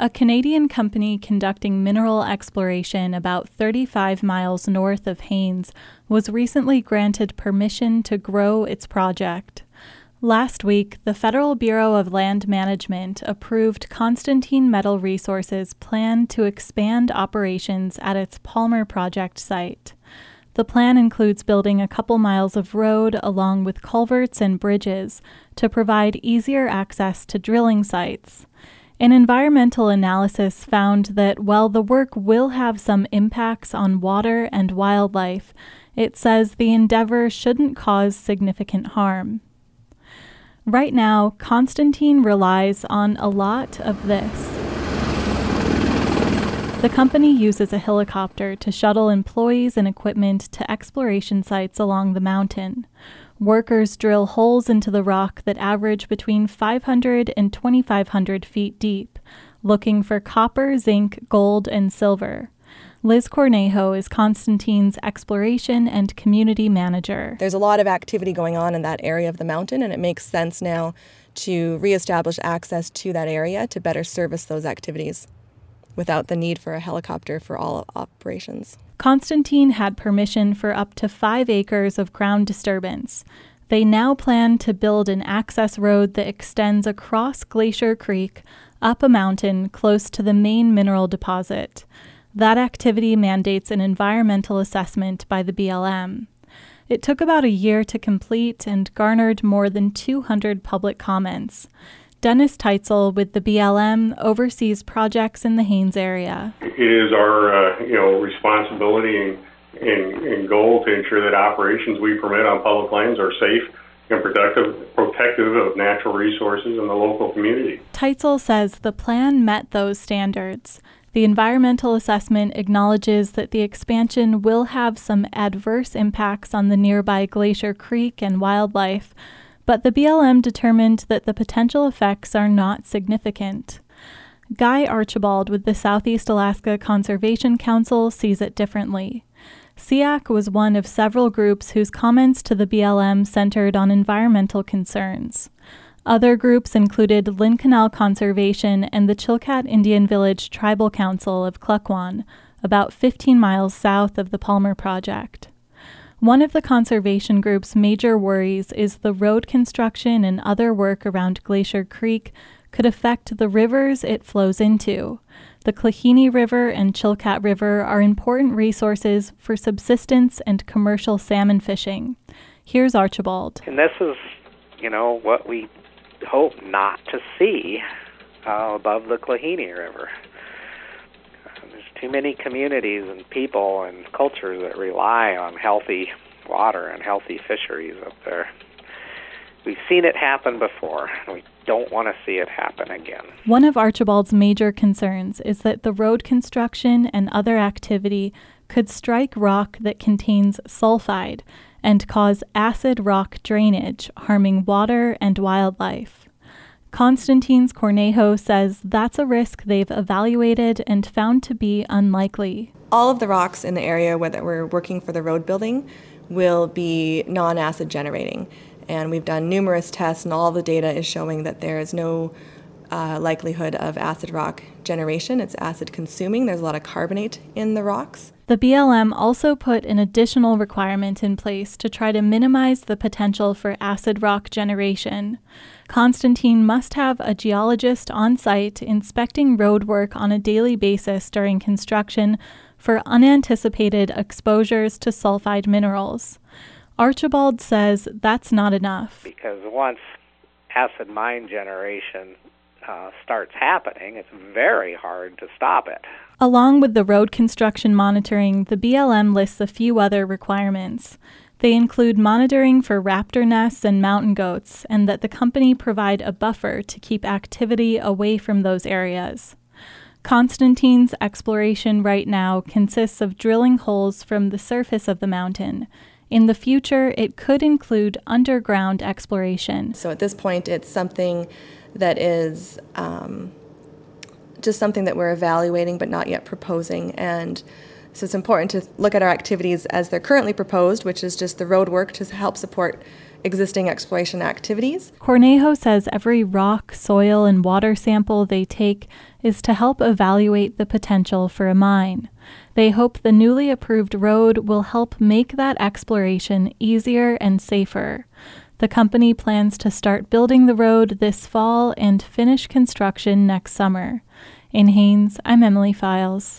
A Canadian company conducting mineral exploration about 35 miles north of Haines was recently granted permission to grow its project. Last week, the Federal Bureau of Land Management approved Constantine Metal Resources' plan to expand operations at its Palmer Project site. The plan includes building a couple miles of road along with culverts and bridges to provide easier access to drilling sites. An environmental analysis found that while the work will have some impacts on water and wildlife, it says the endeavor shouldn't cause significant harm. Right now, Constantine relies on a lot of this. The company uses a helicopter to shuttle employees and equipment to exploration sites along the mountain. Workers drill holes into the rock that average between 500 and 2,500 feet deep, looking for copper, zinc, gold, and silver. Liz Cornejo is Constantine's exploration and community manager. There's a lot of activity going on in that area of the mountain, and it makes sense now to reestablish access to that area to better service those activities without the need for a helicopter for all operations. Constantine had permission for up to 5 acres of ground disturbance. They now plan to build an access road that extends across Glacier Creek, up a mountain close to the main mineral deposit. That activity mandates an environmental assessment by the BLM. It took about a year to complete and garnered more than 200 public comments. Dennis Teitzel with the BLM oversees projects in the Haines area. It is our responsibility and goal to ensure that operations we permit on public lands are safe and protective of natural resources in the local community. Teitzel says the plan met those standards. The environmental assessment acknowledges that the expansion will have some adverse impacts on the nearby Glacier Creek and wildlife, but the BLM determined that the potential effects are not significant. Guy Archibald with the Southeast Alaska Conservation Council sees it differently. SEAC was one of several groups whose comments to the BLM centered on environmental concerns. Other groups included Lynn Canal Conservation and the Chilkat Indian Village Tribal Council of Klukwan, about 15 miles south of the Palmer Project. One of the conservation group's major worries is the road construction and other work around Glacier Creek could affect the rivers it flows into. The Klahini River and Chilkat River are important resources for subsistence and commercial salmon fishing. Here's Archibald. And this is, what we hope not to see above the Klahini River. There's too many communities and people and cultures that rely on healthy water and healthy fisheries up there. We've seen it happen before, and we don't want to see it happen again. One of Archibald's major concerns is that the road construction and other activity could strike rock that contains sulfide and cause acid rock drainage, harming water and wildlife. Constantine's Cornejo says that's a risk they've evaluated and found to be unlikely. All of the rocks in the area where we're working for the road building will be non-acid generating. And we've done numerous tests, and all the data is showing that there is no likelihood of acid rock generation. It's acid consuming. There's a lot of carbonate in the rocks. The BLM also put an additional requirement in place to try to minimize the potential for acid rock generation. Constantine must have a geologist on site inspecting road work on a daily basis during construction for unanticipated exposures to sulfide minerals. Archibald says that's not enough. Because once acid mine generation starts happening, it's very hard to stop it. Along with the road construction monitoring, the BLM lists a few other requirements. They include monitoring for raptor nests and mountain goats, and that the company provide a buffer to keep activity away from those areas. Constantine's exploration right now consists of drilling holes from the surface of the mountain. In the future, it could include underground exploration. So at this point, it's something that is just something that we're evaluating but not yet proposing. And so it's important to look at our activities as they're currently proposed, which is just the road work to help support existing exploration activities. Cornejo says every rock, soil, and water sample they take is to help evaluate the potential for a mine. They hope the newly approved road will help make that exploration easier and safer. The company plans to start building the road this fall and finish construction next summer. In Haines, I'm Emily Files.